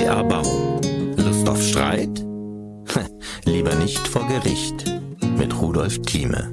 IPA Bau. Lust auf Streit? Lieber nicht vor Gericht. Mit Rudolf Thieme.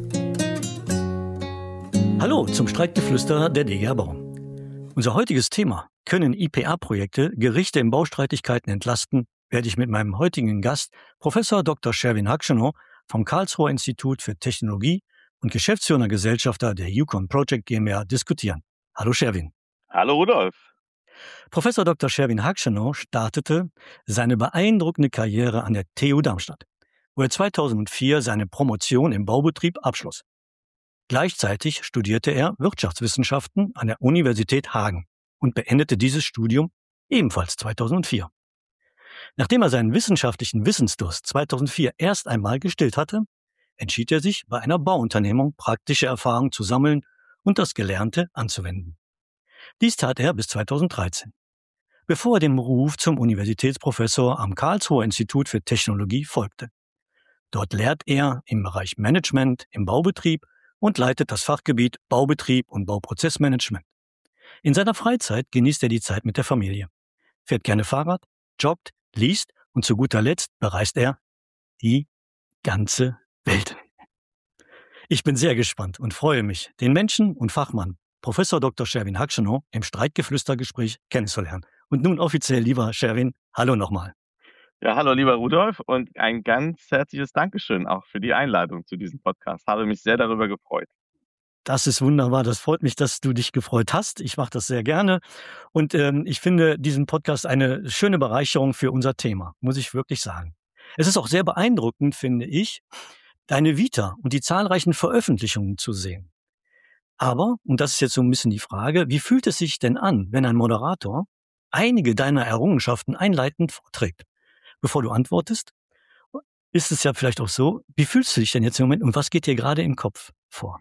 Hallo zum Streitgeflüster der DGA Bau. Unser heutiges Thema: Können IPA-Projekte Gerichte in Baustreitigkeiten entlasten? Werde ich mit meinem heutigen Gast, Professor Dr. Sherwin Hakshono vom Karlsruher Institut für Technologie und geschäftsführender Gesellschafter der Yukon Project GmbH diskutieren. Hallo Sherwin. Hallo Rudolf. Professor Dr. Sherwin Hakshono startete seine beeindruckende Karriere an der TU Darmstadt, wo er 2004 seine Promotion im Baubetrieb abschloss. Gleichzeitig studierte er Wirtschaftswissenschaften an der Universität Hagen und beendete dieses Studium ebenfalls 2004. Nachdem er seinen wissenschaftlichen Wissensdurst 2004 erst einmal gestillt hatte, entschied er sich, bei einer Bauunternehmung praktische Erfahrung zu sammeln und das Gelernte anzuwenden. Dies tat er bis 2013, bevor er dem Ruf zum Universitätsprofessor am Karlsruher Institut für Technologie folgte. Dort lehrt er im Bereich Management im Baubetrieb und leitet das Fachgebiet Baubetrieb und Bauprozessmanagement. In seiner Freizeit genießt er die Zeit mit der Familie, fährt gerne Fahrrad, joggt, liest und zu guter Letzt bereist er die ganze Welt. Ich bin sehr gespannt und freue mich, den Menschen und Fachmann Professor Dr. Sherwin Hakshono im Streitgeflüstergespräch kennenzulernen. Und nun offiziell, lieber Sherwin, hallo nochmal. Ja, hallo lieber Rudolf und ein ganz herzliches Dankeschön auch für die Einladung zu diesem Podcast. Habe mich sehr darüber gefreut. Das ist wunderbar. Das freut mich, dass du dich gefreut hast. Ich mache das sehr gerne. Und ich finde diesen Podcast eine schöne Bereicherung für unser Thema, muss ich wirklich sagen. Es ist auch sehr beeindruckend, finde ich, deine Vita und die zahlreichen Veröffentlichungen zu sehen. Aber, und das ist jetzt so ein bisschen die Frage, wie fühlt es sich denn an, wenn ein Moderator einige deiner Errungenschaften einleitend vorträgt? Bevor du antwortest, ist es ja vielleicht auch so, wie fühlst du dich denn jetzt im Moment und was geht dir gerade im Kopf vor?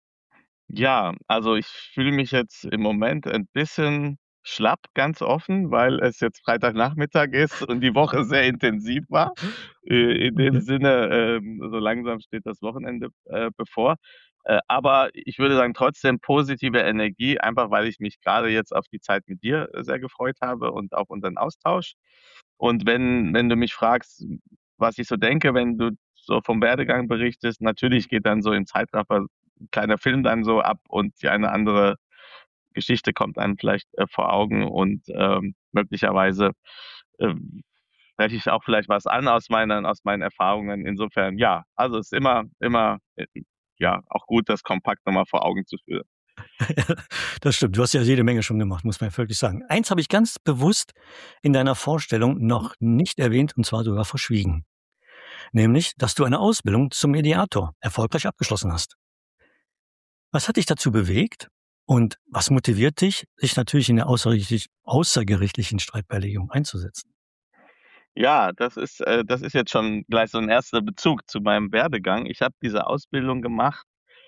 Ja, also ich fühle mich jetzt im Moment ein bisschen schlapp, ganz offen, weil es jetzt Freitagnachmittag ist und die Woche sehr intensiv war. In dem Sinne, so langsam steht das Wochenende bevor. Aber ich würde sagen, trotzdem positive Energie, einfach weil ich mich gerade jetzt auf die Zeit mit dir sehr gefreut habe und auf unseren Austausch. Und wenn du mich fragst, was ich so denke, wenn du so vom Werdegang berichtest, natürlich geht dann so im Zeitraffer ein kleiner Film dann so ab und die eine andere Geschichte kommt einem vielleicht vor Augen und möglicherweise spreche ich auch vielleicht was an aus meinen Erfahrungen. Insofern, ja, also es ist immer ja, auch gut, das kompakt nochmal vor Augen zu führen. Das stimmt, du hast ja jede Menge schon gemacht, muss man wirklich sagen. Eins habe ich ganz bewusst in deiner Vorstellung noch nicht erwähnt und zwar sogar verschwiegen. Nämlich, dass du eine Ausbildung zum Mediator erfolgreich abgeschlossen hast. Was hat dich dazu bewegt und was motiviert dich, sich natürlich in der außergerichtlichen Streitbeilegung einzusetzen? Ja, das ist jetzt schon gleich so ein erster Bezug zu meinem Werdegang. Ich habe diese Ausbildung gemacht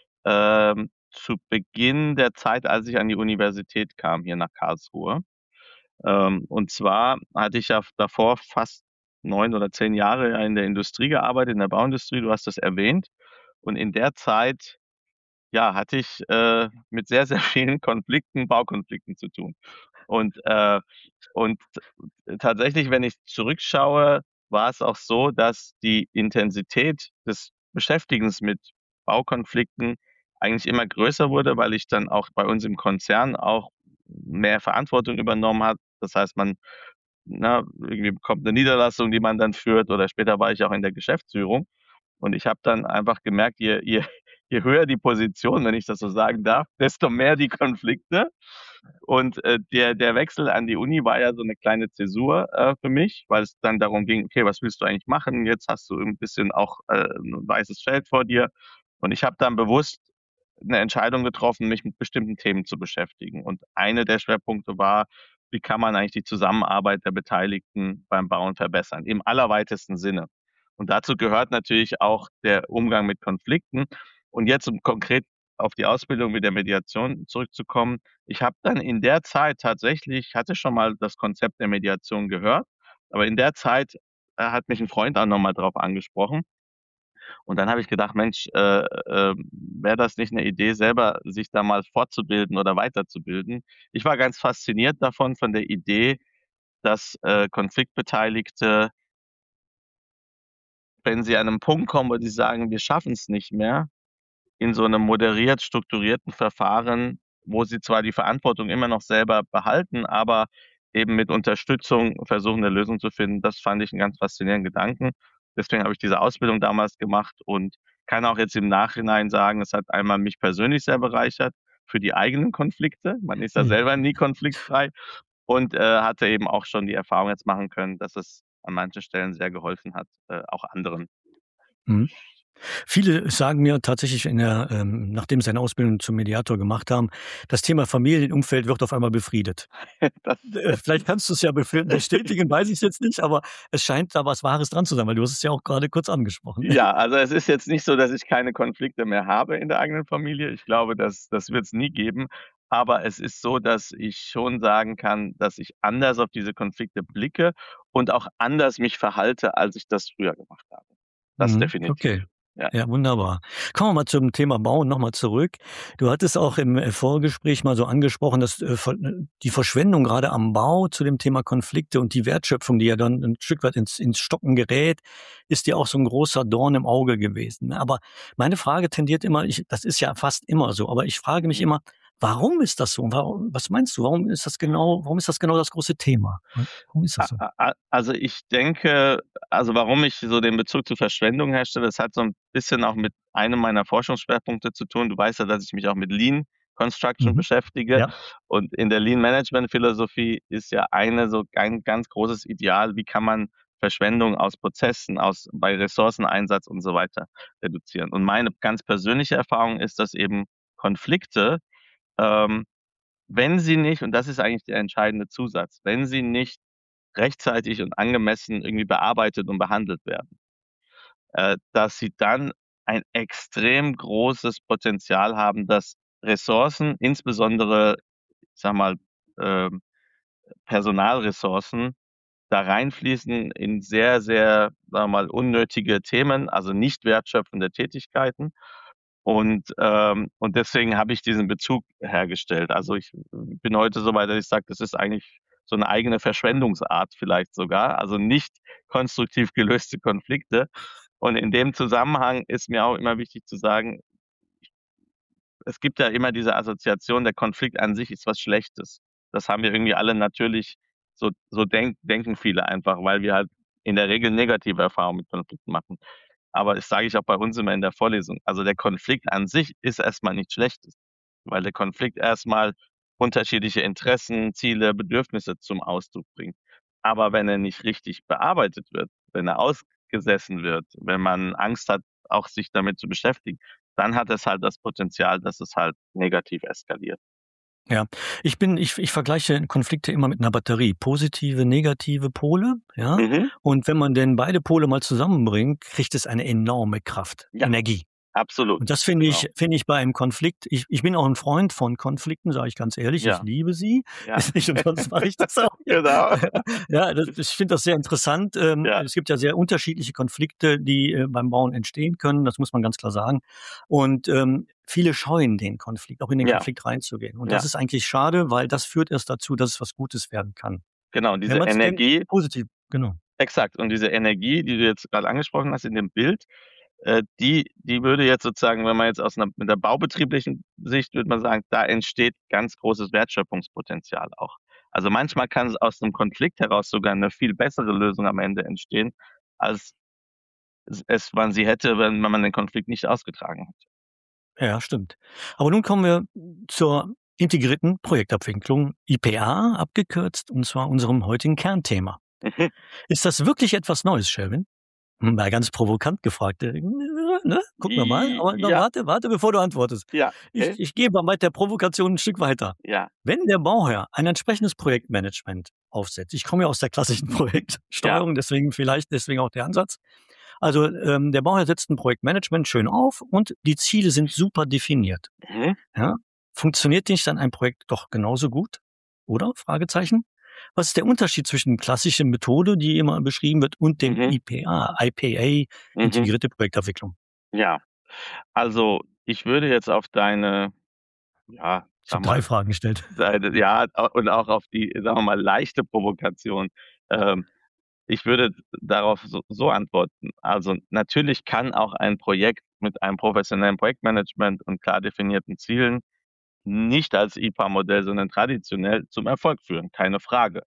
zu Beginn der Zeit, als ich an die Universität kam, hier nach Karlsruhe. Und zwar hatte ich ja davor fast 9 oder 10 Jahre in der Industrie gearbeitet, in der Bauindustrie, du hast das erwähnt. Und in der Zeit, ja, hatte ich mit sehr, sehr vielen Baukonflikten zu tun. Und, äh, und tatsächlich, wenn ich zurückschaue, war es auch so, dass die Intensität des Beschäftigens mit Baukonflikten eigentlich immer größer wurde, weil ich dann auch bei uns im Konzern auch mehr Verantwortung übernommen habe. Das heißt, man irgendwie bekommt eine Niederlassung, die man dann führt, oder später war ich auch in der Geschäftsführung. Und ich habe dann einfach gemerkt, je höher die Position, wenn ich das so sagen darf, desto mehr die Konflikte. Und der Wechsel an die Uni war ja so eine kleine Zäsur für mich, weil es dann darum ging, okay, was willst du eigentlich machen? Jetzt hast du ein bisschen auch ein weißes Feld vor dir. Und ich habe dann bewusst eine Entscheidung getroffen, mich mit bestimmten Themen zu beschäftigen. Und eine der Schwerpunkte war, wie kann man eigentlich die Zusammenarbeit der Beteiligten beim Bauen verbessern, im allerweitesten Sinne. Und dazu gehört natürlich auch der Umgang mit Konflikten. Und jetzt, um konkret auf die Ausbildung mit der Mediation zurückzukommen, ich habe dann in der Zeit tatsächlich, hatte schon mal das Konzept der Mediation gehört, aber in der Zeit hat mich ein Freund auch nochmal drauf angesprochen. Und dann habe ich gedacht, Mensch, wäre das nicht eine Idee, selber sich da mal fortzubilden oder weiterzubilden? Ich war ganz fasziniert davon, von der Idee, dass Konfliktbeteiligte, wenn sie an einem Punkt kommen, wo sie sagen, wir schaffen es nicht mehr, in so einem moderiert strukturierten Verfahren, wo sie zwar die Verantwortung immer noch selber behalten, aber eben mit Unterstützung versuchen, eine Lösung zu finden. Das fand ich einen ganz faszinierenden Gedanken. Deswegen habe ich diese Ausbildung damals gemacht und kann auch jetzt im Nachhinein sagen, es hat einmal mich persönlich sehr bereichert für die eigenen Konflikte. Man ist ja selber nie konfliktfrei und hatte eben auch schon die Erfahrung jetzt machen können, dass es an manchen Stellen sehr geholfen hat, auch anderen. Mhm. Viele sagen mir tatsächlich nachdem sie eine Ausbildung zum Mediator gemacht haben, das Thema Familienumfeld wird auf einmal befriedet. Das, Vielleicht kannst du es ja bestätigen, weiß ich jetzt nicht, aber es scheint da was Wahres dran zu sein, weil du hast es ja auch gerade kurz angesprochen. Ja, also es ist jetzt nicht so, dass ich keine Konflikte mehr habe in der eigenen Familie. Ich glaube, das wird es nie geben. Aber es ist so, dass ich schon sagen kann, dass ich anders auf diese Konflikte blicke und auch anders mich verhalte, als ich das früher gemacht habe. Das definitiv. Okay. Ja. Ja, wunderbar. Kommen wir mal zum Thema Bauen nochmal zurück. Du hattest auch im Vorgespräch mal so angesprochen, dass die Verschwendung gerade am Bau zu dem Thema Konflikte und die Wertschöpfung, die ja dann ein Stück weit ins Stocken gerät, ist ja auch so ein großer Dorn im Auge gewesen. Aber meine Frage tendiert immer, das ist ja fast immer so, aber ich frage mich immer, warum ist das so? Was meinst du? Warum ist das genau das große Thema? Warum ist das so? Also ich denke, warum ich so den Bezug zur Verschwendung herstelle, das hat so ein bisschen auch mit einem meiner Forschungsschwerpunkte zu tun. Du weißt ja, dass ich mich auch mit Lean Construction beschäftige. Ja. Und in der Lean Management Philosophie ist ja so ein ganz großes Ideal, wie kann man Verschwendung aus Prozessen, bei Ressourceneinsatz und so weiter reduzieren. Und meine ganz persönliche Erfahrung ist, dass eben Konflikte, wenn sie nicht, und das ist eigentlich der entscheidende Zusatz, wenn sie nicht rechtzeitig und angemessen irgendwie bearbeitet und behandelt werden, dass sie dann ein extrem großes Potenzial haben, dass Ressourcen, insbesondere, ich sag mal, Personalressourcen, da reinfließen in sehr, sehr, sagen wir mal, unnötige Themen, also nicht wertschöpfende Tätigkeiten. Und deswegen habe ich diesen Bezug hergestellt. Also ich bin heute so weit, dass ich sage, das ist eigentlich so eine eigene Verschwendungsart vielleicht sogar, also nicht konstruktiv gelöste Konflikte. Und in dem Zusammenhang ist mir auch immer wichtig zu sagen, es gibt ja immer diese Assoziation, der Konflikt an sich ist was Schlechtes. Das haben wir irgendwie alle natürlich, denken viele einfach, weil wir halt in der Regel negative Erfahrungen mit Konflikten machen. Aber das sage ich auch bei uns immer in der Vorlesung. Also der Konflikt an sich ist erstmal nichts Schlechtes, weil der Konflikt erstmal unterschiedliche Interessen, Ziele, Bedürfnisse zum Ausdruck bringt. Aber wenn er nicht richtig bearbeitet wird, wenn er ausgesessen wird, wenn man Angst hat, auch sich damit zu beschäftigen, dann hat es halt das Potenzial, dass es halt negativ eskaliert. Ja, ich vergleiche Konflikte immer mit einer Batterie. Positive, negative Pole, ja. Und wenn man denn beide Pole mal zusammenbringt, kriegt es eine enorme Kraft, Ja. Energie. Absolut. Und das finde ich bei einem Konflikt, ich bin auch ein Freund von Konflikten, sage ich ganz ehrlich, Ja. ich liebe sie. Ja. Nicht umsonst mache ich das auch. Genau. Ja, ich finde das sehr interessant. Ja. Es gibt ja sehr unterschiedliche Konflikte, die beim Bauen entstehen können, das muss man ganz klar sagen. Und viele scheuen den Konflikt, auch in den Konflikt reinzugehen. Und das ist eigentlich schade, weil das führt erst dazu, dass es was Gutes werden kann. Genau, diese Energie. Positiv, genau. Exakt. Und diese Energie, die du jetzt gerade angesprochen hast in dem Bild, die würde jetzt sozusagen, wenn man jetzt mit der baubetrieblichen Sicht, würde man sagen, da entsteht ganz großes Wertschöpfungspotenzial auch. Also manchmal kann es aus einem Konflikt heraus sogar eine viel bessere Lösung am Ende entstehen, als man sie hätte, wenn man den Konflikt nicht ausgetragen hätte. Ja, stimmt. Aber nun kommen wir zur integrierten Projektabwicklung, IPA abgekürzt, und zwar unserem heutigen Kernthema. Ist das wirklich etwas Neues, Shelvin? Mal ganz provokant gefragt. Ne? Gucken wir mal. Aber warte, bevor du antwortest. Ja. Okay. Ich gehe mal mit der Provokation ein Stück weiter. Ja. Wenn der Bauherr ein entsprechendes Projektmanagement aufsetzt, ich komme ja aus der klassischen Projektsteuerung, deswegen auch der Ansatz. Also der Bauherr setzt ein Projektmanagement schön auf und die Ziele sind super definiert. Ja? Funktioniert nicht dann ein Projekt doch genauso gut? Oder? Fragezeichen. Was ist der Unterschied zwischen klassischer Methode, die immer beschrieben wird, und dem IPA, integrierte Projektabwicklung? Ja, also ich würde jetzt auf deine Ich sag habe 3 mal, Fragen gestellt. ja, und auch auf die, sagen wir mal, leichte Provokation. Ähm, Ich würde darauf so antworten. Also natürlich kann auch ein Projekt mit einem professionellen Projektmanagement und klar definierten Zielen nicht als IPA-Modell, sondern traditionell zum Erfolg führen, keine Frage.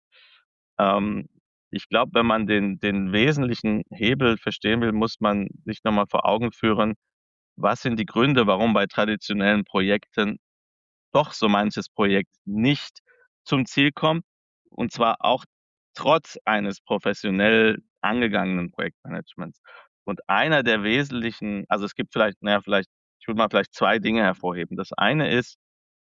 Ähm, Ich glaube, wenn man den wesentlichen Hebel verstehen will, muss man sich nochmal vor Augen führen, was sind die Gründe, warum bei traditionellen Projekten doch so manches Projekt nicht zum Ziel kommt, und zwar auch trotz eines professionell angegangenen Projektmanagements. Und einer der wesentlichen, also es gibt vielleicht, naja, vielleicht, ich würde mal vielleicht zwei Dinge hervorheben. Das eine ist,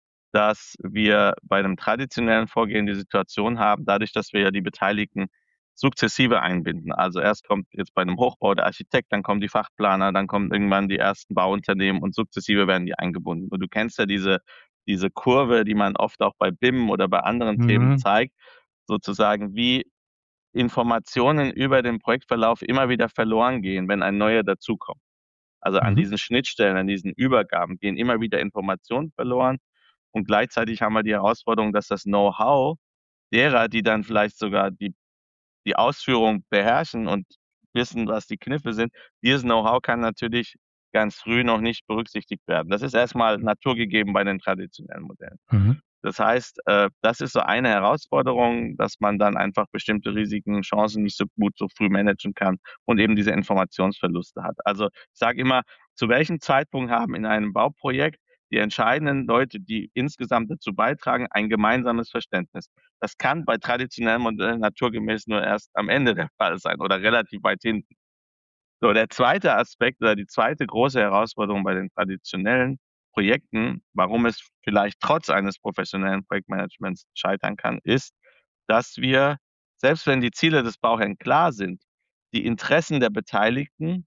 dass wir bei einem traditionellen Vorgehen die Situation haben, dadurch, dass wir ja die Beteiligten sukzessive einbinden. Also erst kommt jetzt bei einem Hochbau der Architekt, dann kommen die Fachplaner, dann kommen irgendwann die ersten Bauunternehmen und sukzessive werden die eingebunden. Und du kennst ja diese Kurve, die man oft auch bei BIM oder bei anderen Themen Mhm. zeigt, sozusagen wie Informationen über den Projektverlauf immer wieder verloren gehen, wenn ein neuer dazukommt. Also an Mhm. diesen Schnittstellen, an diesen Übergaben gehen immer wieder Informationen verloren. Und gleichzeitig haben wir die Herausforderung, dass das Know-how derer, die dann vielleicht sogar die Ausführung beherrschen und wissen, was die Kniffe sind, dieses Know-how kann natürlich ganz früh noch nicht berücksichtigt werden. Das ist erstmal naturgegeben bei den traditionellen Modellen. Mhm. Das heißt, das ist so eine Herausforderung, dass man dann einfach bestimmte Risiken, Chancen nicht so gut so früh managen kann und eben diese Informationsverluste hat. Also ich sage immer, zu welchem Zeitpunkt haben in einem Bauprojekt die entscheidenden Leute, die insgesamt dazu beitragen, ein gemeinsames Verständnis. Das kann bei traditionellen Modellen naturgemäß nur erst am Ende der Fall sein oder relativ weit hinten. So, der zweite Aspekt oder die zweite große Herausforderung bei den traditionellen Projekten, warum es vielleicht trotz eines professionellen Projektmanagements scheitern kann, ist, dass wir, selbst wenn die Ziele des Bauherrn klar sind, die Interessen der Beteiligten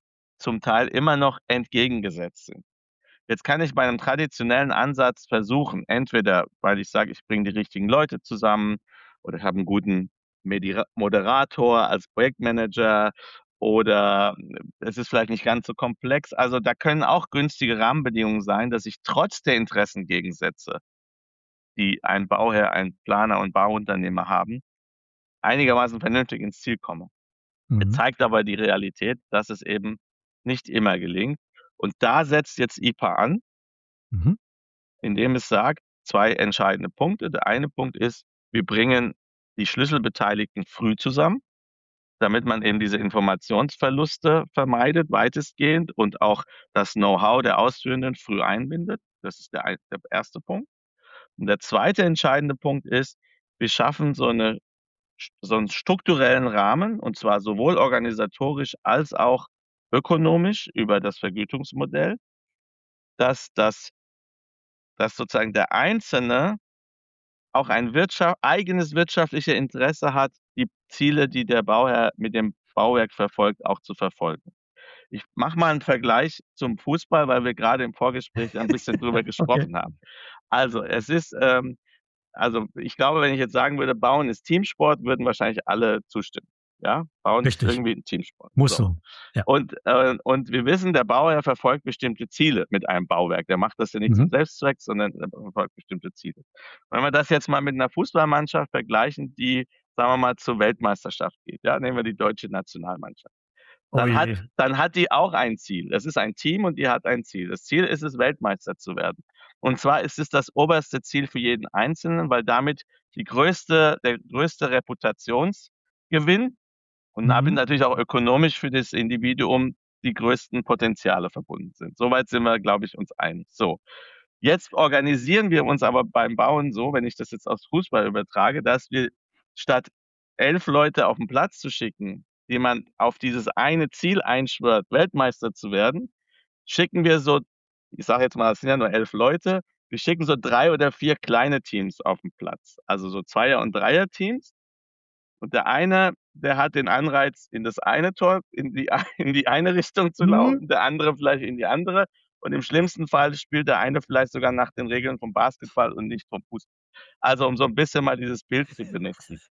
zum Teil immer noch entgegengesetzt sind. Jetzt kann ich bei einem traditionellen Ansatz versuchen, entweder weil ich sage, ich bringe die richtigen Leute zusammen oder ich habe einen guten Moderator als Projektmanager oder es ist vielleicht nicht ganz so komplex. Also da können auch günstige Rahmenbedingungen sein, dass ich trotz der Interessengegensätze, die ein Bauherr, ein Planer und Bauunternehmer haben, einigermaßen vernünftig ins Ziel komme. Es Mhm. zeigt aber die Realität, dass es eben nicht immer gelingt. Und da setzt jetzt IPA an, Mhm. indem es sagt, zwei entscheidende Punkte. Der eine Punkt ist, wir bringen die Schlüsselbeteiligten früh zusammen, damit man eben diese Informationsverluste vermeidet, weitestgehend und auch das Know-how der Ausführenden früh einbindet. Das ist der erste Punkt. Und der zweite entscheidende Punkt ist, wir schaffen so einen strukturellen Rahmen, und zwar sowohl organisatorisch als auch ökonomisch über das Vergütungsmodell, dass dass sozusagen der Einzelne auch ein eigenes wirtschaftliches Interesse hat, die Ziele, die der Bauherr mit dem Bauwerk verfolgt, auch zu verfolgen. Ich mache mal einen Vergleich zum Fußball, weil wir gerade im Vorgespräch ein bisschen drüber Okay. gesprochen haben. Also es ist, also ich glaube, wenn ich jetzt sagen würde, Bauen ist Teamsport, würden wahrscheinlich alle zustimmen. Ja, Bauen ist Richtig. irgendwie ein Teamsport. Muss So. so. Ja. Und wir wissen, der Bauherr verfolgt bestimmte Ziele mit einem Bauwerk. Der macht das ja nicht zum Mhm. Selbstzweck, sondern er verfolgt bestimmte Ziele. Wenn wir das jetzt mal mit einer Fußballmannschaft vergleichen, die, sagen wir mal, zur Weltmeisterschaft geht, ja, nehmen wir die deutsche Nationalmannschaft, Oh je. dann hat die auch ein Ziel. Es ist ein Team und die hat ein Ziel. Das Ziel ist es, Weltmeister zu werden. Und zwar ist es das oberste Ziel für jeden Einzelnen, weil damit der größte Reputationsgewinn und damit Mhm. natürlich auch ökonomisch für das Individuum die größten Potenziale verbunden sind. Soweit sind wir, glaube ich, uns einig. So. Jetzt organisieren wir uns aber beim Bauen so, wenn ich das jetzt aufs Fußball übertrage, dass wir statt 11 Leute auf den Platz zu schicken, die man auf dieses eine Ziel einschwört, Weltmeister zu werden, schicken wir so, ich sage jetzt mal, es sind ja nur 11 Leute, wir schicken so 3 oder 4 kleine Teams auf den Platz. Also so Zweier- und Dreier-Teams. Und der eine, der hat den Anreiz, in das eine Tor, in die eine Richtung zu Mhm. laufen, der andere vielleicht in die andere. Und im schlimmsten Fall spielt der eine vielleicht sogar nach den Regeln vom Basketball und nicht vom Fußball. Also um so ein bisschen mal dieses Bild zu benutzen.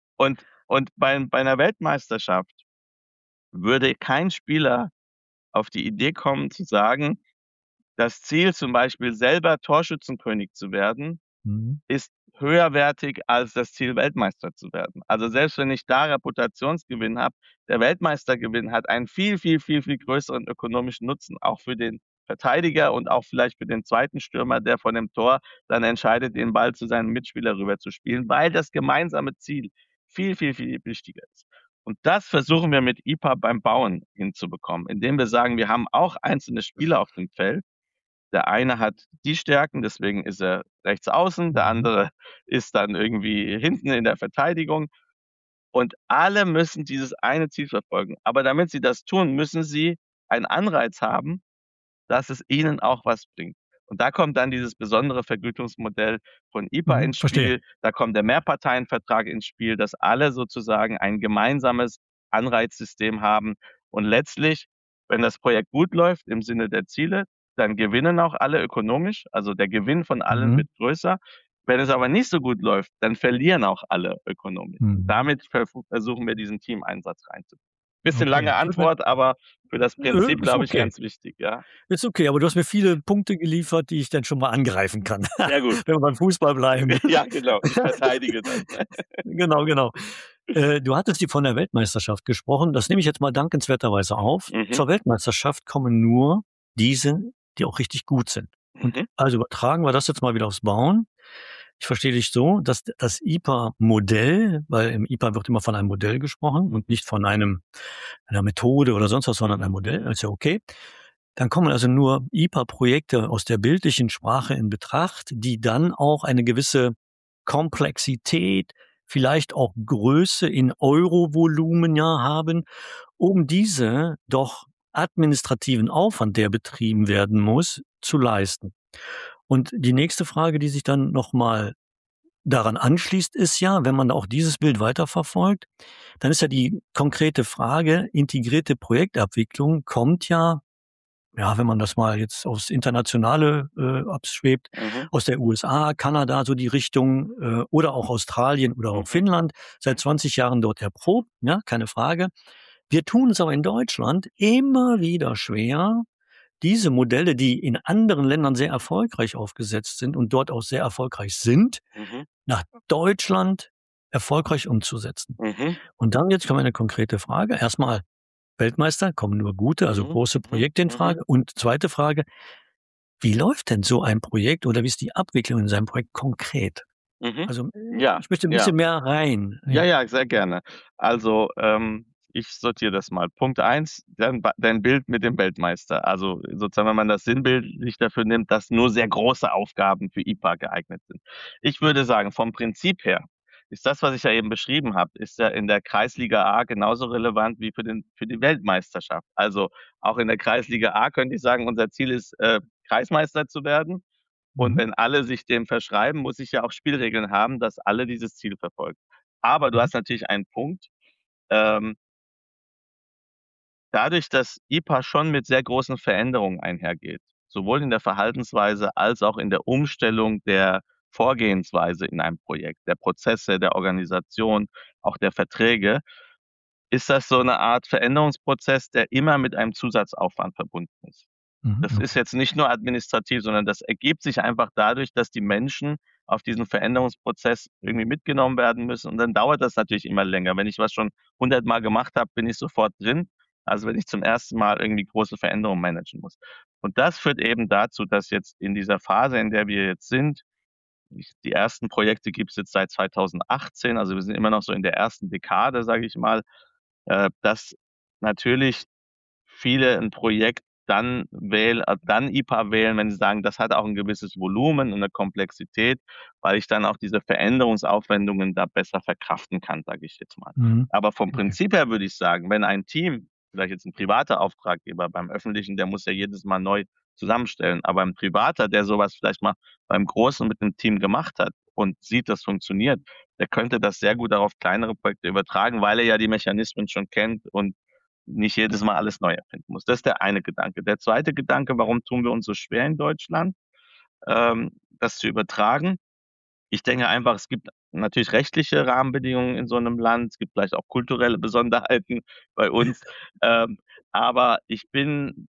Und bei einer Weltmeisterschaft würde kein Spieler auf die Idee kommen zu sagen, das Ziel, zum Beispiel selber Torschützenkönig zu werden, Mhm. ist höherwertig als das Ziel, Weltmeister zu werden. Also selbst wenn ich da Reputationsgewinn habe, der Weltmeistergewinn hat einen viel, viel, viel, viel größeren ökonomischen Nutzen, auch für den Verteidiger und auch vielleicht für den zweiten Stürmer, der von dem Tor dann entscheidet, den Ball zu seinem Mitspieler rüber zu spielen, weil das gemeinsame Ziel viel, viel, viel wichtiger ist. Und das versuchen wir mit IPA beim Bauen hinzubekommen, indem wir sagen, wir haben auch einzelne Spieler auf dem Feld. Der eine hat die Stärken, deswegen ist er rechts außen, der Mhm. andere ist dann irgendwie hinten in der Verteidigung. Und alle müssen dieses eine Ziel verfolgen. Aber damit sie das tun, müssen sie einen Anreiz haben, dass es ihnen auch was bringt. Und da kommt dann dieses besondere Vergütungsmodell von IPA Mhm. ins Verstehe. Spiel. Da kommt der Mehrparteienvertrag ins Spiel, dass alle sozusagen ein gemeinsames Anreizsystem haben. Und letztlich, wenn das Projekt gut läuft im Sinne der Ziele, dann gewinnen auch alle ökonomisch. Also der Gewinn von allen Mhm. wird größer. Wenn es aber nicht so gut läuft, dann verlieren auch alle ökonomisch. Und Mhm. damit versuchen wir diesen Teameinsatz reinzubringen. Bisschen Okay. lange Du hast mir Antwort, aber für das Prinzip, ist glaube ich, okay. ganz wichtig, ja. Ist okay, aber du hast mir viele Punkte geliefert, die ich dann schon mal angreifen kann, Sehr gut. wenn wir beim Fußball bleiben. Ja, genau. Ich verteidige dann. Genau, genau. Du hattest die von der Weltmeisterschaft gesprochen. Das nehme ich jetzt mal dankenswerterweise auf. Mhm, Zur Weltmeisterschaft kommen nur diese, die auch richtig gut sind. Und mhm, also übertragen wir das jetzt mal wieder aufs Bauen. Ich verstehe dich so, dass das IPA-Modell, weil im IPA wird immer von einem Modell gesprochen und nicht von einer Methode oder sonst was, sondern einem Modell, das ist ja okay. Dann kommen also nur IPA-Projekte aus der bildlichen Sprache in Betracht, die dann auch eine gewisse Komplexität, vielleicht auch Größe in Eurovolumen ja haben, um diese doch administrativen Aufwand, der betrieben werden muss, zu leisten. Und die nächste Frage, die sich dann nochmal daran anschließt, ist ja, wenn man auch dieses Bild weiterverfolgt, dann ist ja die konkrete Frage, integrierte Projektabwicklung kommt ja, wenn man das mal jetzt aufs Internationale abschwebt, mhm, aus der USA, Kanada, so die Richtung, oder auch Australien oder auch mhm, Finnland, seit 20 Jahren dort erprobt, ja, keine Frage. Wir tun es aber in Deutschland immer wieder schwer, diese Modelle, die in anderen Ländern sehr erfolgreich aufgesetzt sind und dort auch sehr erfolgreich sind, mhm, nach Deutschland erfolgreich umzusetzen. mhm, Und dann jetzt kommt eine konkrete Frage. Erstmal Weltmeister, kommen nur gute, also mhm, große mhm, Projekte in mhm, Frage. Und zweite Frage, wie läuft denn so ein Projekt oder wie ist die Abwicklung in seinem Projekt konkret? mhm. Also, Ja, ich möchte ein ja. bisschen mehr rein. Ja, Ja. ja, sehr gerne. Also, ich sortiere das mal. Punkt eins: dein Bild mit dem Weltmeister. Also, sozusagen, wenn man das sinnbildlich dafür nimmt, dass nur sehr große Aufgaben für IPA geeignet sind. Ich würde sagen, vom Prinzip her ist das, was ich ja eben beschrieben habe, ist ja in der Kreisliga A genauso relevant wie für die Weltmeisterschaft. Also, auch in der Kreisliga A könnte ich sagen, unser Ziel ist, Kreismeister zu werden. Und Mhm. wenn alle sich dem verschreiben, muss ich ja auch Spielregeln haben, dass alle dieses Ziel verfolgen. Aber du Mhm. hast natürlich einen Punkt. Ähm, Dadurch, dass IPA schon mit sehr großen Veränderungen einhergeht, sowohl in der Verhaltensweise als auch in der Umstellung der Vorgehensweise in einem Projekt, der Prozesse, der Organisation, auch der Verträge, ist das so eine Art Veränderungsprozess, der immer mit einem Zusatzaufwand verbunden ist. Mhm. Das ist Okay. jetzt nicht nur administrativ, sondern das ergibt sich einfach dadurch, dass die Menschen auf diesen Veränderungsprozess irgendwie mitgenommen werden müssen. Und dann dauert das natürlich immer länger. Wenn ich was schon 100 Mal gemacht habe, bin ich sofort drin. Also wenn ich zum ersten Mal irgendwie große Veränderungen managen muss. Und das führt eben dazu, dass jetzt in dieser Phase, in der wir jetzt sind, die ersten Projekte gibt es jetzt seit 2018, also wir sind immer noch so in der ersten Dekade, sage ich mal, dass natürlich viele ein Projekt dann IPA wählen, wenn sie sagen, das hat auch ein gewisses Volumen und eine Komplexität, weil ich dann auch diese Veränderungsaufwendungen da besser verkraften kann, sage ich jetzt mal. Mhm. Aber vom Okay. Prinzip her würde ich sagen, wenn ein Team, vielleicht jetzt ein privater Auftraggeber, beim öffentlichen, der muss ja jedes Mal neu zusammenstellen, aber ein Privater, der sowas vielleicht mal beim Großen mit 'nem Team gemacht hat und sieht, das funktioniert, der könnte das sehr gut auch auf kleinere Projekte übertragen, weil er ja die Mechanismen schon kennt und nicht jedes Mal alles neu erfinden muss. Das ist der eine Gedanke. Der zweite Gedanke, warum tun wir uns so schwer in Deutschland, das zu übertragen? Ich denke einfach, es gibt natürlich rechtliche Rahmenbedingungen in so einem Land. Es gibt vielleicht auch kulturelle Besonderheiten bei uns. Ähm, aber ich bin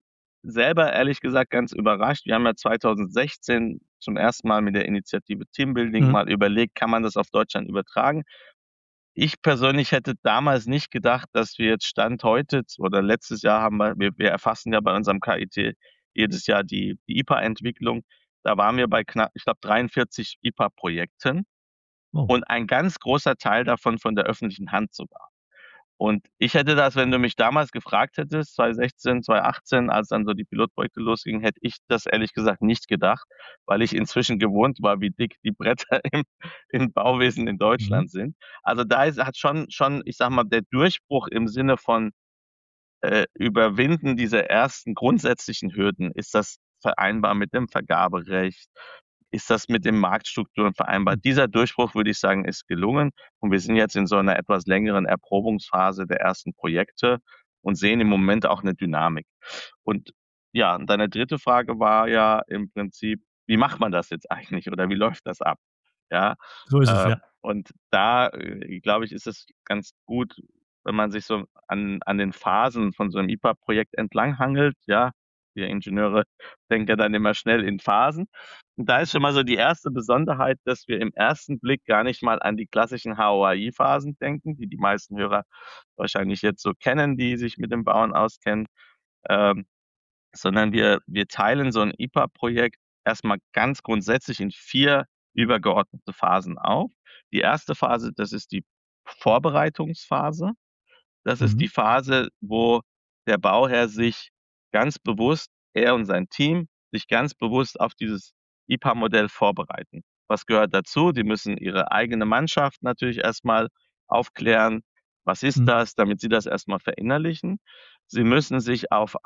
selber ehrlich gesagt ganz überrascht. Wir haben ja 2016 zum ersten Mal mit der Initiative Teambuilding Mhm. mal überlegt, kann man das auf Deutschland übertragen? Ich persönlich hätte damals nicht gedacht, dass wir jetzt Stand heute oder letztes Jahr wir erfassen ja bei unserem KIT jedes Jahr die IPA-Entwicklung. Da waren wir bei knapp, ich glaube, 43 IPA-Projekten Oh. und ein ganz großer Teil davon von der öffentlichen Hand sogar. Und ich hätte das, wenn du mich damals gefragt hättest, 2016, 2018, als dann so die Pilotprojekte losgingen, hätte ich das ehrlich gesagt nicht gedacht, weil ich inzwischen gewohnt war, wie dick die Bretter im Bauwesen in Mhm. Deutschland sind. Also hat schon, ich sag mal, der Durchbruch im Sinne von Überwinden dieser ersten grundsätzlichen Hürden, ist das vereinbar mit dem Vergaberecht? Ist das mit den Marktstrukturen vereinbar? Dieser Durchbruch, würde ich sagen, ist gelungen. Und wir sind jetzt in so einer etwas längeren Erprobungsphase der ersten Projekte und sehen im Moment auch eine Dynamik. Und ja, und deine dritte Frage war ja im Prinzip, wie macht man das jetzt eigentlich oder wie läuft das ab? Ja, So ist es, ja. und da, glaube ich, ist es ganz gut, wenn man sich so an den Phasen von so einem IPA-Projekt entlanghangelt. Ja, wir Ingenieure denken ja dann immer schnell in Phasen. Und da ist schon mal so die erste Besonderheit, dass wir im ersten Blick gar nicht mal an die klassischen HOAI-Phasen denken, die die meisten Hörer wahrscheinlich jetzt so kennen, die sich mit dem Bauen auskennen, ähm, sondern wir teilen so ein IPA-Projekt erstmal ganz grundsätzlich in 4 übergeordnete Phasen auf. Die erste Phase, das ist die Vorbereitungsphase. Das ist Mhm. die Phase, wo der Bauherr sich ganz bewusst, er und sein Team, sich ganz bewusst auf dieses IPA-Modell vorbereiten. Was gehört dazu? Die müssen ihre eigene Mannschaft natürlich erstmal aufklären. Was ist Mhm. das? Damit sie das erstmal verinnerlichen. Sie müssen sich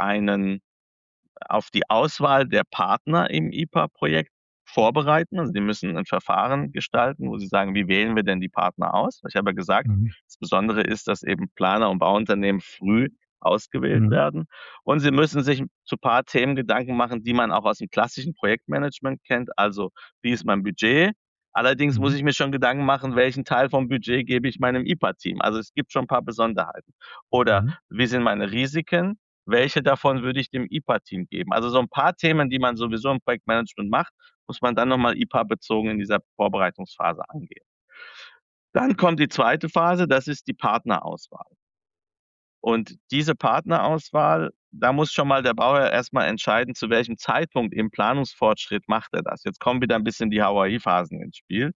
auf die Auswahl der Partner im IPA-Projekt vorbereiten. Also die müssen ein Verfahren gestalten, wo sie sagen, wie wählen wir denn die Partner aus? Ich habe ja gesagt, Mhm. das Besondere ist, dass eben Planer und Bauunternehmen früh ausgewählt Mhm. werden. Und sie müssen sich zu ein paar Themen Gedanken machen, die man auch aus dem klassischen Projektmanagement kennt. Also, wie ist mein Budget? Allerdings muss Mhm. ich mir schon Gedanken machen, welchen Teil vom Budget gebe ich meinem IPA-Team. Also es gibt schon ein paar Besonderheiten. Oder Mhm. wie sind meine Risiken? Welche davon würde ich dem IPA-Team geben? Also so ein paar Themen, die man sowieso im Projektmanagement macht, muss man dann nochmal IPA-bezogen in dieser Vorbereitungsphase angehen. Dann kommt die zweite Phase, das ist die Partnerauswahl. Und diese Partnerauswahl, da muss schon mal der Bauherr erstmal entscheiden, zu welchem Zeitpunkt im Planungsfortschritt macht er das. Jetzt kommen wieder ein bisschen die Hawaii-Phasen ins Spiel.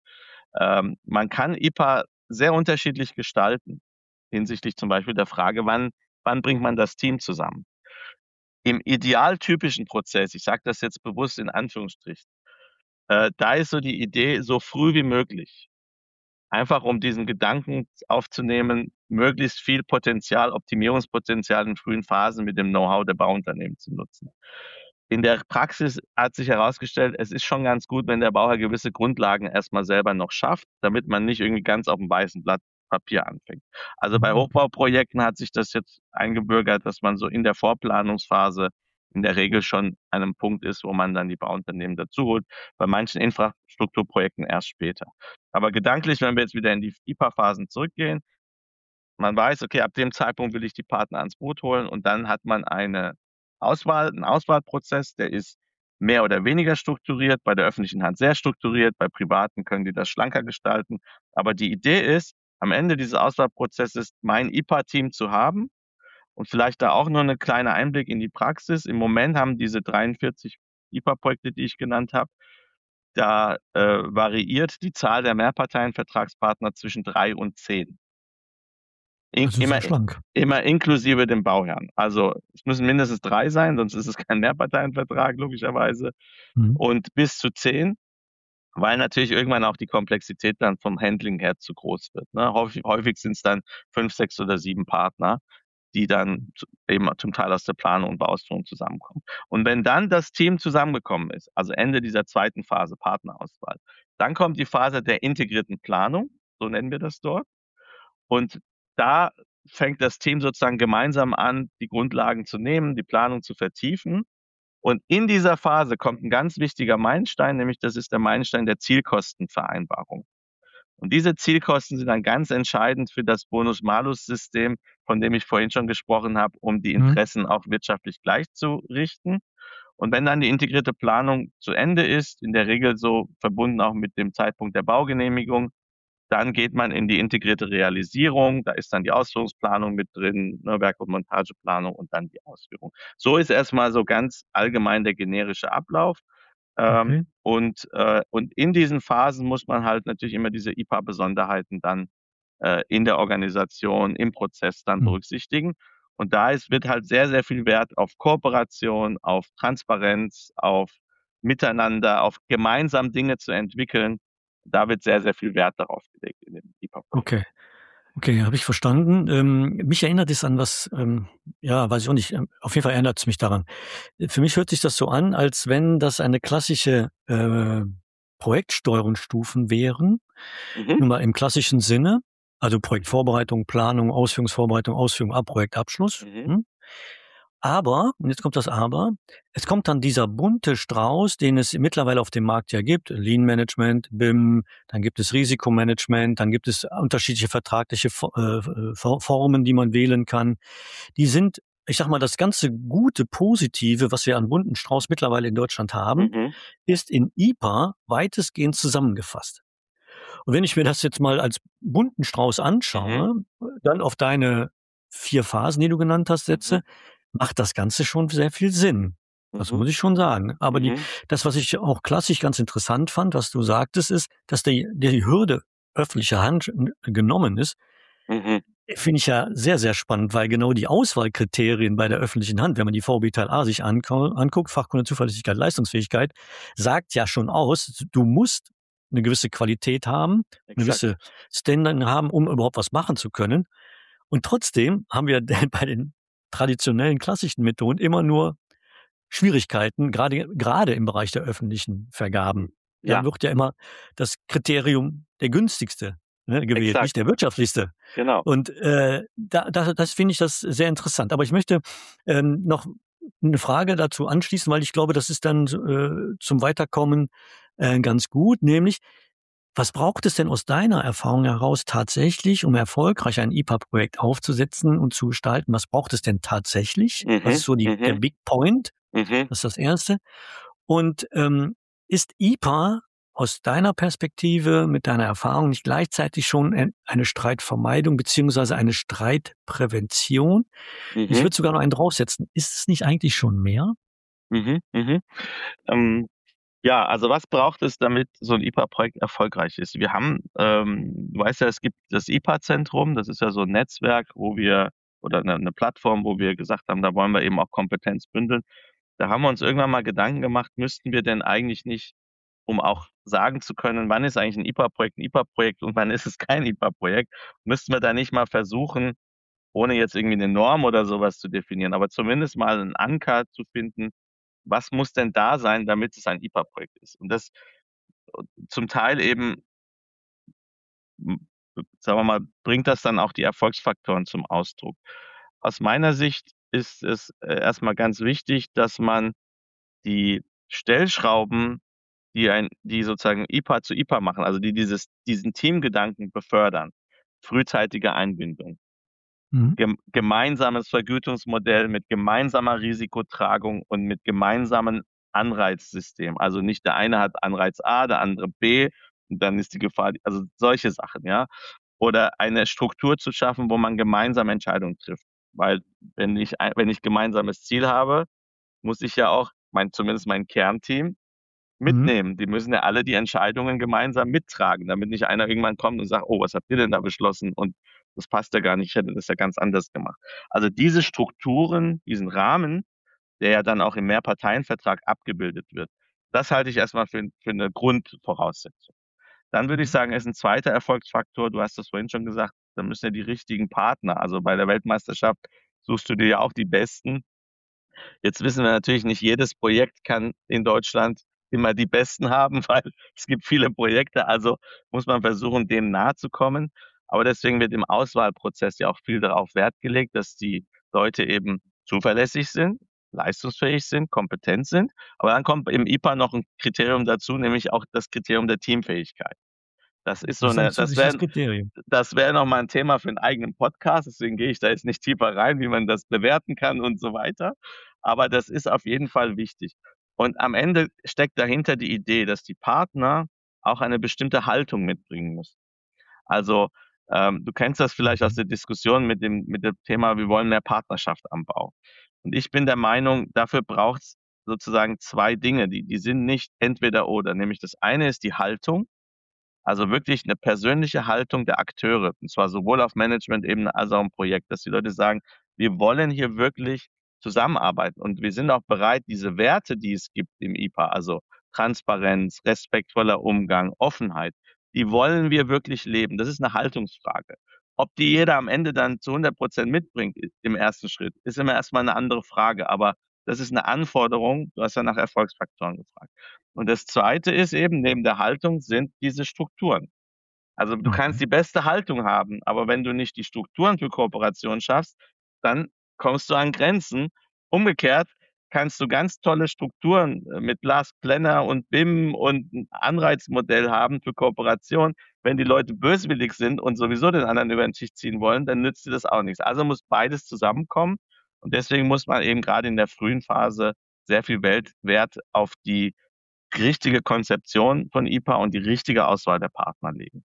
Man kann IPA sehr unterschiedlich gestalten, hinsichtlich zum Beispiel der Frage, wann bringt man das Team zusammen? Im idealtypischen Prozess, ich sage das jetzt bewusst in Anführungsstrichen, da ist so die Idee, so früh wie möglich. Einfach um diesen Gedanken aufzunehmen, möglichst viel Potenzial, Optimierungspotenzial in frühen Phasen mit dem Know-how der Bauunternehmen zu nutzen. In der Praxis hat sich herausgestellt, es ist schon ganz gut, wenn der Bauherr gewisse Grundlagen erstmal selber noch schafft, damit man nicht irgendwie ganz auf dem weißen Blatt Papier anfängt. Also bei Mhm. Hochbauprojekten hat sich das jetzt eingebürgert, dass man so in der Vorplanungsphase in der Regel schon an einem Punkt ist, wo man dann die Bauunternehmen dazu holt. Bei manchen Infrastrukturprojekten erst später. Aber gedanklich, wenn wir jetzt wieder in die IPA-Phasen zurückgehen, man weiß, okay, ab dem Zeitpunkt will ich die Partner ans Boot holen und dann hat man einen Auswahlprozess, der ist mehr oder weniger strukturiert, bei der öffentlichen Hand sehr strukturiert, bei Privaten können die das schlanker gestalten. Aber die Idee ist, am Ende dieses Auswahlprozesses mein IPA-Team zu haben und vielleicht da auch nur eine kleine Einblick in die Praxis. Im Moment haben diese 43 IPA-Projekte, die ich genannt habe, da variiert die Zahl der Mehrparteienvertragspartner zwischen 3 und 10. Das ist Immer, ja schlank. immer inklusive dem Bauherrn. Also es müssen mindestens 3 sein, sonst ist es kein Mehrparteienvertrag, logischerweise. Mhm. Und bis zu 10, weil natürlich irgendwann auch die Komplexität dann vom Handling her zu groß wird. Ne? Häufig sind es dann 5, 6 oder 7 Partner, die dann eben zum Teil aus der Planung und Beausführung zusammenkommen. Und wenn dann das Team zusammengekommen ist, also Ende dieser zweiten Phase, Partnerauswahl, dann kommt die Phase der integrierten Planung, so nennen wir das dort. Und da fängt das Team sozusagen gemeinsam an, die Grundlagen zu nehmen, die Planung zu vertiefen. Und in dieser Phase kommt ein ganz wichtiger Meilenstein, nämlich das ist der Meilenstein der Zielkostenvereinbarung. Und diese Zielkosten sind dann ganz entscheidend für das Bonus-Malus-System, von dem ich vorhin schon gesprochen habe, um die Mhm. Interessen auch wirtschaftlich gleichzurichten. Und wenn dann die integrierte Planung zu Ende ist, in der Regel so verbunden auch mit dem Zeitpunkt der Baugenehmigung, dann geht man in die integrierte Realisierung. Da ist dann die Ausführungsplanung mit drin, ne, Werk- und Montageplanung und dann die Ausführung. So ist erstmal so ganz allgemein der generische Ablauf. Okay. Und in diesen Phasen muss man halt natürlich immer diese IPA-Besonderheiten dann in der Organisation, im Prozess dann Mhm. berücksichtigen. Und wird halt sehr, sehr viel Wert auf Kooperation, auf Transparenz, auf Miteinander, auf gemeinsam Dinge zu entwickeln. Da wird sehr, sehr viel Wert darauf gelegt in dem IPA-Projekt. Okay. Okay, habe ich verstanden. Mich erinnert es an was, ja, weiß ich auch nicht. Auf jeden Fall erinnert es mich daran. Für mich hört sich das so an, als wenn das eine klassische Projektsteuerungsstufen wären, Mhm, nun mal im klassischen Sinne, also Projektvorbereitung, Planung, Ausführungsvorbereitung, Ausführung, Projektabschluss. mhm, Hm? Aber, und jetzt kommt das Aber, es kommt dann dieser bunte Strauß, den es mittlerweile auf dem Markt ja gibt, Lean Management, BIM, dann gibt es Risikomanagement, dann gibt es unterschiedliche vertragliche Formen, die man wählen kann. Die sind, ich sag mal, das ganze gute, Positive, was wir an bunten Strauß mittlerweile in Deutschland haben, mhm, ist in IPA weitestgehend zusammengefasst. Und wenn ich mir das jetzt mal als bunten Strauß mhm, anschaue, dann auf deine 4 Phasen, die du genannt hast, mhm, setze, macht das Ganze schon sehr viel Sinn. Das mhm, muss ich schon sagen. Aber mhm, das, was ich auch klassisch ganz interessant fand, was du sagtest, ist, dass die Hürde öffentlicher Hand genommen ist, mhm, finde ich ja sehr, sehr spannend, weil genau die Auswahlkriterien bei der öffentlichen Hand, wenn man die VB Teil A sich anguckt, Fachkunde, Zuverlässigkeit, Leistungsfähigkeit, sagt ja schon aus, du musst eine gewisse Qualität haben, eine exakt. gewisse Standard haben, um überhaupt was machen zu können. Und trotzdem haben wir bei den traditionellen klassischen Methoden immer nur Schwierigkeiten, gerade im Bereich der öffentlichen Vergaben. Da Ja, wird ja immer das Kriterium der günstigste, ne, gewählt, nicht exakt. der wirtschaftlichste. Genau. Und das finde ich das sehr interessant. Aber ich möchte noch eine Frage dazu anschließen, weil ich glaube, das ist dann zum Weiterkommen ganz gut, nämlich was braucht es denn aus deiner Erfahrung heraus tatsächlich, um erfolgreich ein IPA-Projekt aufzusetzen und zu gestalten? Was braucht es denn tatsächlich? Was Mhm, ist so der mhm, Big Point? mhm, Das ist das Erste. Und ist IPA aus deiner Perspektive, mit deiner Erfahrung nicht gleichzeitig schon eine Streitvermeidung beziehungsweise eine Streitprävention? Ich mhm, würde sogar noch einen draufsetzen. Ist es nicht eigentlich schon mehr? mhm, mhm. Ähm, ja, also was braucht es, damit so ein IPA-Projekt erfolgreich ist? Wir haben, du weißt ja, es gibt das IPA-Zentrum, das ist ja so ein Netzwerk, oder eine Plattform, wo wir gesagt haben, da wollen wir eben auch Kompetenz bündeln. Da haben wir uns irgendwann mal Gedanken gemacht, müssten wir denn eigentlich nicht, um auch sagen zu können, wann ist eigentlich ein IPA-Projekt und wann ist es kein IPA-Projekt, müssten wir da nicht mal versuchen, ohne jetzt irgendwie eine Norm oder sowas zu definieren, aber zumindest mal einen Anker zu finden, was muss denn da sein, damit es ein IPA-Projekt ist? Und das zum Teil eben, m- sagen wir mal, bringt das dann auch die Erfolgsfaktoren zum Ausdruck. Aus meiner Sicht ist es erstmal ganz wichtig, dass man die Stellschrauben, die sozusagen IPA zu IPA machen, also diesen Teamgedanken befördern, frühzeitige Einbindung, Mhm. gemeinsames Vergütungsmodell mit gemeinsamer Risikotragung und mit gemeinsamen Anreizsystem. Also nicht der eine hat Anreiz A, der andere B und dann ist die Gefahr, also solche Sachen, ja. Oder eine Struktur zu schaffen, wo man gemeinsam Entscheidungen trifft. Weil wenn ich gemeinsames Ziel habe, muss ich ja auch zumindest mein Kernteam Mhm. mitnehmen. Die müssen ja alle die Entscheidungen gemeinsam mittragen, damit nicht einer irgendwann kommt und sagt, oh, was habt ihr denn da beschlossen? Und das passt ja gar nicht, ich hätte das ja ganz anders gemacht. Also diese Strukturen, diesen Rahmen, der ja dann auch im Mehrparteienvertrag abgebildet wird, das halte ich erstmal für eine Grundvoraussetzung. Dann würde ich Mhm. sagen, ist ein zweiter Erfolgsfaktor, du hast das vorhin schon gesagt, da müssen ja die richtigen Partner, also bei der Weltmeisterschaft suchst du dir ja auch die Besten. Jetzt wissen wir natürlich nicht, jedes Projekt kann in Deutschland immer die Besten haben, weil es gibt viele Projekte, also muss man versuchen, denen nahe zu kommen. Aber deswegen wird im Auswahlprozess ja auch viel darauf Wert gelegt, dass die Leute eben zuverlässig sind, leistungsfähig sind, kompetent sind. Aber dann kommt im IPA noch ein Kriterium dazu, nämlich auch das Kriterium der Teamfähigkeit. Das ist so Das ist ein eine, zusätzliches Kriterium. das wäre noch mal ein Thema für einen eigenen Podcast, deswegen gehe ich da jetzt nicht tiefer rein, wie man das bewerten kann und so weiter. Aber das ist auf jeden Fall wichtig. Und am Ende steckt dahinter die Idee, dass die Partner auch eine bestimmte Haltung mitbringen müssen. Also, du kennst das vielleicht aus Mhm. der Diskussion mit dem Thema, wir wollen mehr Partnerschaft am Bau. Und ich bin der Meinung, dafür braucht es sozusagen 2 Dinge, die sind nicht entweder oder. Nämlich das eine ist die Haltung, also wirklich eine persönliche Haltung der Akteure, und zwar sowohl auf Management-Ebene als auch im Projekt, dass die Leute sagen: „Wir wollen hier wirklich zusammenarbeiten und wir sind auch bereit, diese Werte, die es gibt im IPA, also Transparenz, respektvoller Umgang, Offenheit, die wollen wir wirklich leben.“ Das ist eine Haltungsfrage. Ob die jeder am Ende dann zu 100% mitbringt im ersten Schritt, ist immer erst mal 'ne andere Frage, aber das ist eine Anforderung. Du hast ja nach Erfolgsfaktoren gefragt. Und das Zweite ist eben, neben der Haltung sind diese Strukturen. Also, du kannst Mhm. die beste Haltung haben, aber wenn du nicht die Strukturen für Kooperation schaffst, dann kommst du an Grenzen. Umgekehrt kannst du ganz tolle Strukturen mit Last Planner und BIM und 'n Anreizmodell haben für Kooperation. Wenn die Leute böswillig sind und sowieso den anderen über den Tisch ziehen wollen, dann nützt dir das auch nichts. Also muss beides zusammenkommen und deswegen muss man eben gerade in der frühen Phase sehr viel Wert auf die richtige Konzeption von IPA und die richtige Auswahl der Partner legen.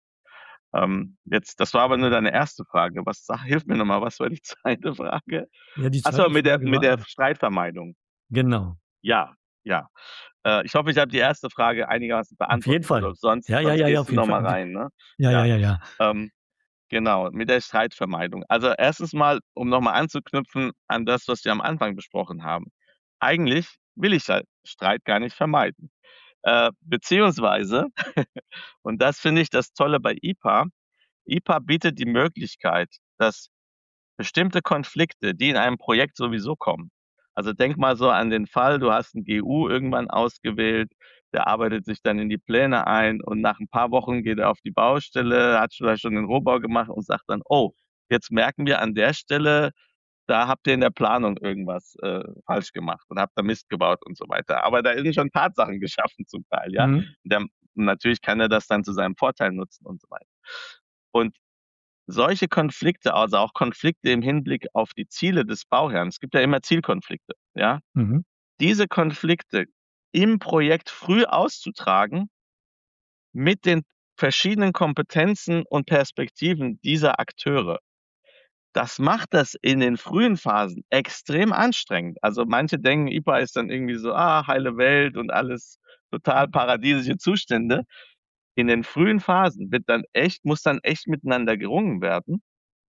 Jetzt, das war aber nur deine erste Frage. Hilf mir nochmal, was war die zweite Frage? Ja, die Achso, zweite Frage mit der war Streitvermeidung. genau, Ja, ja. Ich hoffe, ich habe die erste Frage einigermaßen auf jeden beantwortet. Fall. Ja, ja, Sonst ja, ja, gehst auf du jeden Fall. nochmal rein, ne? Ja, ja, Ja. ja, ja. Ähm, genau, mit der Streitvermeidung. Also erstens mal, um nochmal anzuknüpfen an das, was wir am Anfang besprochen haben. Eigentlich will ich ja Streit gar nicht vermeiden. Beziehungsweise, und das finde ich das Tolle bei IPA, IPA bietet die Möglichkeit, dass bestimmte Konflikte, die in einem Projekt sowieso kommen. Also denk mal so an den Fall, du hast einen GU irgendwann ausgewählt, der arbeitet sich dann in die Pläne ein und nach ein paar Wochen geht er auf die Baustelle, hat vielleicht schon den Rohbau gemacht und sagt dann: „Oh, jetzt merken wir an der Stelle, da habt ihr in der Planung irgendwas, falsch gemacht und habt da Mist gebaut“ und so weiter. Aber da sind schon Tatsachen geschaffen zum Teil, ja? Mhm. Der Natürlich kann er das dann zu seinem Vorteil nutzen und so weiter. Und solche Konflikte, also auch Konflikte im Hinblick auf die Ziele des Bauherrn, es gibt ja immer Zielkonflikte, ja? Mhm. Diese Konflikte im Projekt früh auszutragen mit den verschiedenen Kompetenzen und Perspektiven dieser Akteure. Das macht das in den frühen Phasen extrem anstrengend. Also, manche denken, IPA ist dann irgendwie so, heile Welt und alles total paradiesische Zustände. In den frühen Phasen muss dann echt miteinander gerungen werden.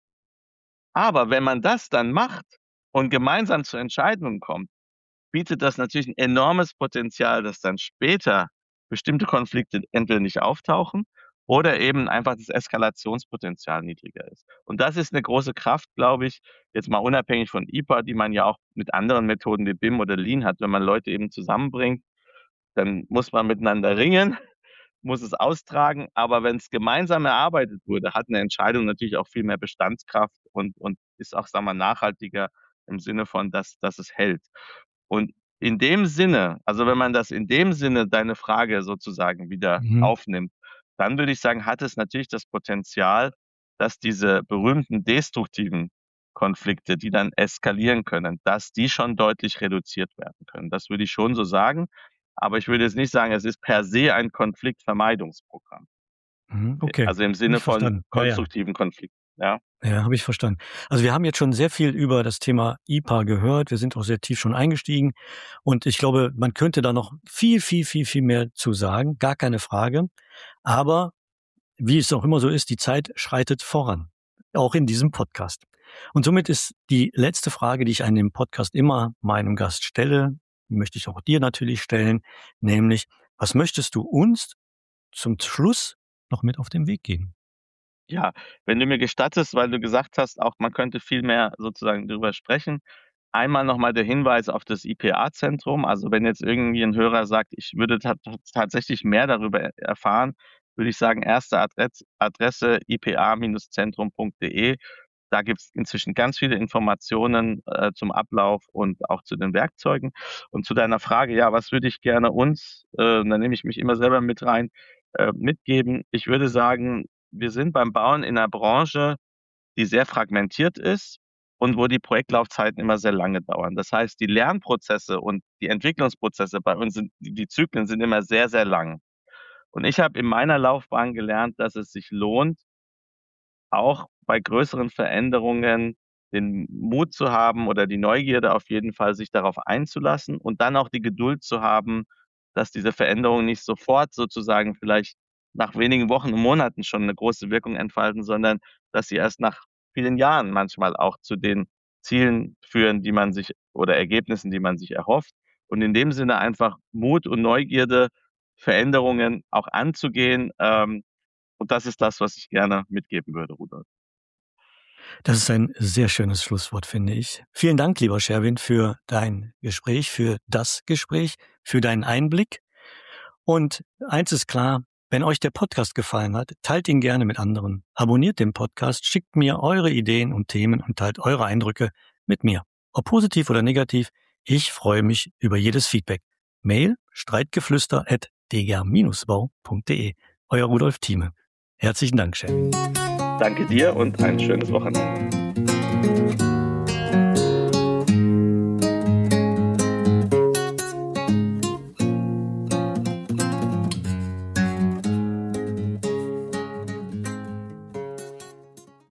Aber wenn man das dann macht und gemeinsam zu Entscheidungen kommt, bietet das natürlich 'n enormes Potenzial, dass dann später bestimmte Konflikte entweder nicht auftauchen oder eben einfach das Eskalationspotenzial niedriger ist. Und das ist 'ne große Kraft, glaube ich, jetzt mal unabhängig von IPA, die man ja auch mit anderen Methoden wie BIM oder Lean hat. Wenn man Leute eben zusammenbringt, dann muss man miteinander ringen, muss es austragen, aber wenn's gemeinsam erarbeitet wurde, hat 'ne Entscheidung natürlich auch viel mehr Bestandskraft und ist auch, sagen wir, nachhaltiger im Sinne von, dass es hält. Und in dem Sinne, also wenn man das in dem Sinne, deine Frage sozusagen wieder Mhm. aufnimmt, dann würde ich sagen, hat es natürlich das Potenzial, dass diese berühmten destruktiven Konflikte, die dann eskalieren können, dass die schon deutlich reduziert werden können. Das würde ich schon so sagen. Aber ich würde jetzt nicht sagen, es ist per se ein Konfliktvermeidungsprogramm. Mhm. Okay, Also im habe Sinne ich von verstanden. Ja, ja. konstruktiven Konflikten, ja. Ja, habe ich verstanden. Also, wir haben jetzt schon sehr viel über das Thema IPA gehört. Wir sind auch sehr tief schon eingestiegen und ich glaube, man könnte da noch viel, viel, viel, viel mehr zu sagen, gar keine Frage. Aber wie es auch immer so ist, die Zeit schreitet voran, auch in diesem Podcast. Und somit ist die letzte Frage, die ich an dem Podcast immer meinem Gast stelle, die möchte ich auch dir natürlich stellen, nämlich: Was möchtest du uns zum Schluss noch mit auf den Weg geben? Ja, wenn du mir gestattest, weil du gesagt hast, auch man könnte viel mehr sozusagen drüber sprechen. Einmal noch mal der Hinweis auf das IPA-Zentrum. Also, wenn jetzt irgendwie 'n Hörer sagt: „Ich würde tatsächlich mehr darüber erfahren“, würde ich sagen, erste Adresse ipa-zentrum.de. Da gibt's inzwischen ganz viele Informationen, zum Ablauf und auch zu den Werkzeugen. Und zu deiner Frage, ja, was würde ich gerne uns da nehme ich mich immer selber mit rein. mitgeben? Ich würde sagen, wir sind beim Bauen in einer Branche, die sehr fragmentiert ist und wo die Projektlaufzeiten immer sehr lange dauern. Das heißt, die Lernprozesse und die Entwicklungsprozesse bei uns die Zyklen sind immer sehr, sehr lang. Und ich habe in meiner Laufbahn gelernt, dass es sich lohnt, auch bei größeren Veränderungen den Mut zu haben oder die Neugierde auf jeden Fall, sich darauf einzulassen und dann auch die Geduld zu haben, dass diese Veränderungen nicht sofort sozusagen vielleicht nach wenigen Wochen und Monaten schon eine große Wirkung entfalten, sondern dass sie erst nach vielen Jahren manchmal auch zu den Zielen führen, die man sich oder Ergebnissen, die man sich erhofft. Und in dem Sinne einfach Mut und Neugierde, Veränderungen auch anzugehen. Und das ist das, was ich gerne mitgeben würde, Rudolf. Das ist ein sehr schönes Schlusswort, finde ich. Vielen Dank, lieber Sherwin, für dein Gespräch, für das Gespräch, für deinen Einblick. Und eins ist klar, wenn euch der Podcast gefallen hat, teilt ihn gerne mit anderen. Abonniert den Podcast, schickt mir eure Ideen und Themen und teilt eure Eindrücke mit mir. Ob positiv oder negativ, ich freue mich über jedes Feedback. Mail streitgeflüster@deger-bau.de. Euer Rudolf Thieme. Herzlichen Dank, Sherwin. Danke dir und ein schönes Wochenende.